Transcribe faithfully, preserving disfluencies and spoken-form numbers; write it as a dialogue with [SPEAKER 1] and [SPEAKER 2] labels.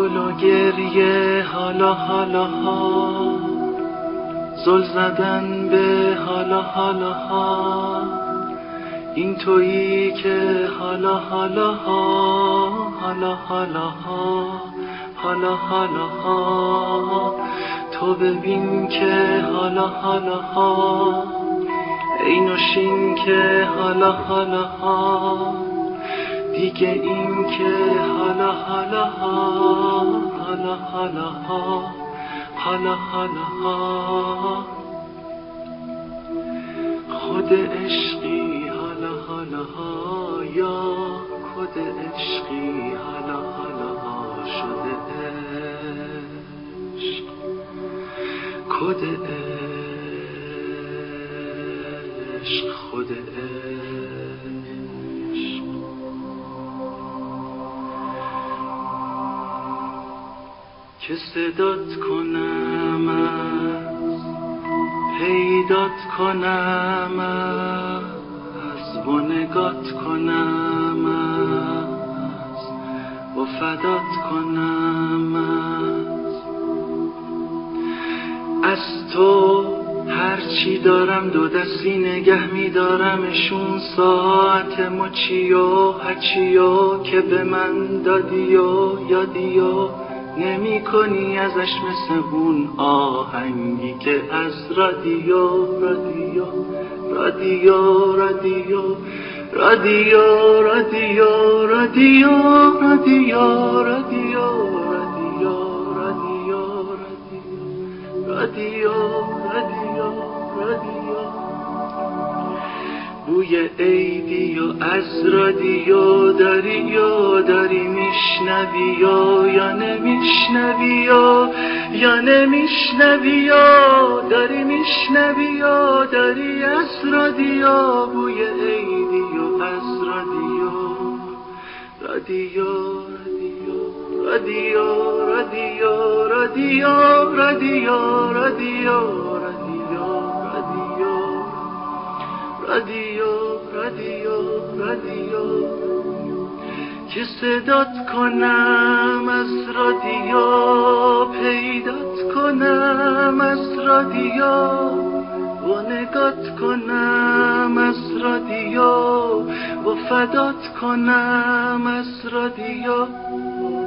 [SPEAKER 1] گل و گریه حالا حالا ها، زل زدن به حالا حالا ها، این تویی که حالا حالا ها، حالا حالا ها، حالا حالا ها، تو ببین که حالا حالا ها، ای نوشین که حالا حالا ها، دیگه این که حالا حالا ها، حالا حالا ها، حالا حالا ها، خود عشقی حالا حالا ها، یا خود عشقی حالا حالا ها شده عشق، خود عشق، خود عشق. که صدات کنم از پیدات کنم از و نگات کنم از و فدات کنم از از تو هرچی دارم دو دستی نگه می‌دارمشون، ساعت مچی و هرچی و که به من دادی و یادی و نمی کنی ازش مثل اون آهنگی که از رادیو رادیو رادیو رادیو رادیو رادیو رادیو رادیو رادیو رادیو رادیو رادیو رادیو رادیو بوی عیدی و از رادیو داری و داری میشنوی و یا نمیشنوی و یا نمیشنوی و داری میشنوی و داری از رادیو بوی عیدی و از رادیو رادیو رادیو رادیو رادیو رادیو رادیو رادیو رادیو رادیو رادیو که صدات کنم از رادیو، پیدات کنم از رادیو و نگات کنم از رادیو و فدات کنم از رادیو.